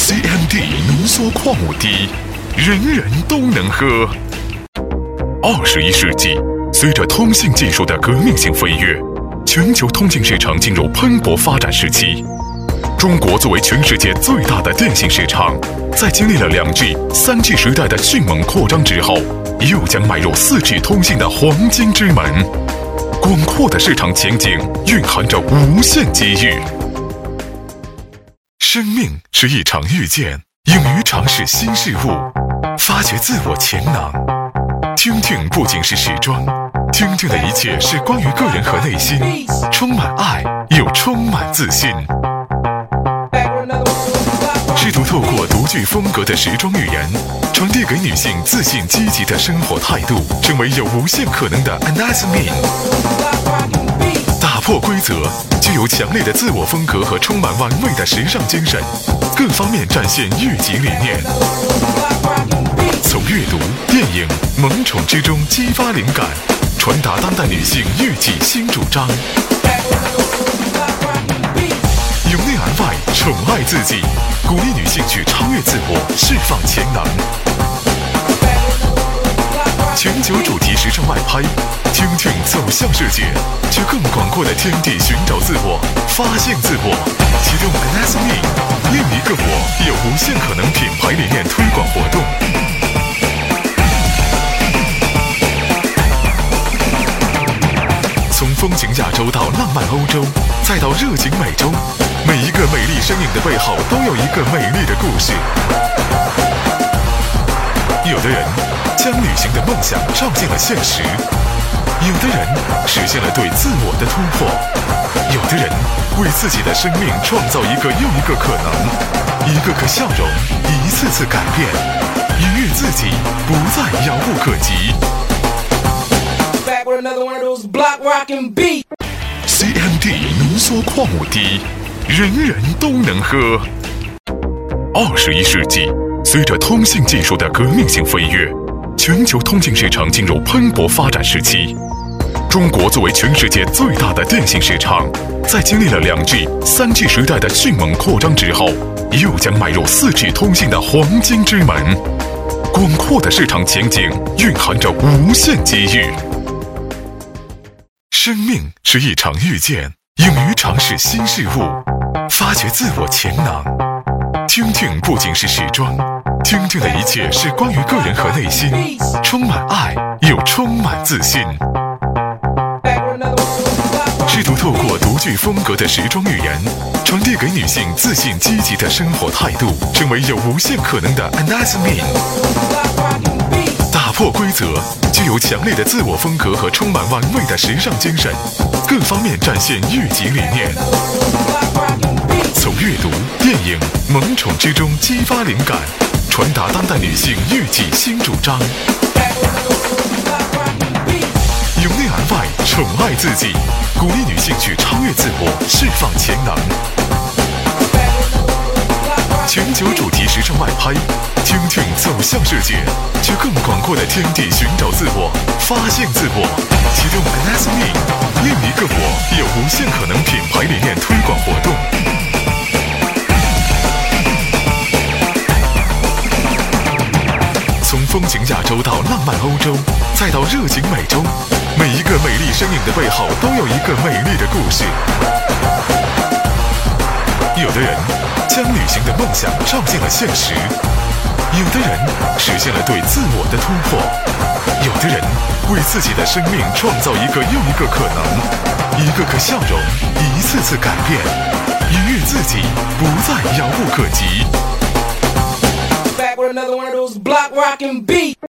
CMD 浓缩矿物锑，人人都能喝。21世纪，随着通信技术的革命性飞跃，全球通信市场进入蓬勃发展时期。中国作为全世界最大的电信市场，在经历了2G、3G 时代的迅猛扩张之后，又将迈入4G 通信的黄金之门。广阔的市场前景蕴含着无限机遇。生命是一场遇见，勇于尝试新事物，发掘自我潜能。听听不仅是时装，听听的一切是关于个人和内心，充满爱又充满自信。试图透过独具风格的时装语言，传递给女性自信积极的生活态度，成为有无限可能的 Anasmin。打破规则，具有强烈的自我风格和充满玩味的时尚精神，各方面展现御己理念。从阅读、电影、萌宠之中激发灵感，传达当代女性御己新主张。由内而外宠爱自己，鼓励女性去超越自我，释放潜能。全球主题时尚外拍，听听走向世界，去更广阔的天地寻找自我，发现自我。启动 Anasmin， 另一个我有无限可能品牌理念推广活动。从风情亚洲到浪漫欧洲，再到热情美洲，每一个美丽身影的背后都有一个美丽的故事。有的人将旅行的梦想照进了现实，有的人实现了对自我的突破，有的人为自己的生命创造一个又一个可能，一个个笑容，一次次改变，愉悦自己不再遥不可及。CMD 浓缩矿物锑，人人都能喝。21世纪，随着通信技术的革命性飞跃，全球通信市场进入蓬勃发展时期。中国作为全世界最大的电信市场，在经历了2G、3G 时代的迅猛扩张之后，又将迈入4G 通信的黄金之门。广阔的市场前景蕴含着无限机遇。生命是一场遇见，勇于尝试新事物，发掘自我潜能。听听不仅是时装，听听的一切是关于个人和内心，充满爱又充满自信。试图透过独具风格的时装语言，传递给女性自信积极的生活态度，成为有无限可能的 Anasmin。打破规则，具有强烈的自我风格和充满玩味的时尚精神，各方面展现御己理念。从阅读、电影、萌宠之中激发灵感，传达当代女性御己新主张。由内而外宠爱自己，鼓励女性去超越自我，释放潜能。全球主题时尚外拍，听听走向世界，去更广阔的天地寻找自我，发现自我。启动 Anasmin， 另一个我有无限可能品牌理念推广活动。从风情亚洲到浪漫欧洲，再到热情美洲，每一个美丽身影的背后都有一个美丽的故事。有的人将旅行的梦想照进了现实，有的人实现了对自我的突破，有的人为自己的生命创造一个又一个可能，一个个笑容，一次次改变，愉悦自己不再遥不可及。Back with another one of those block rockin' beats.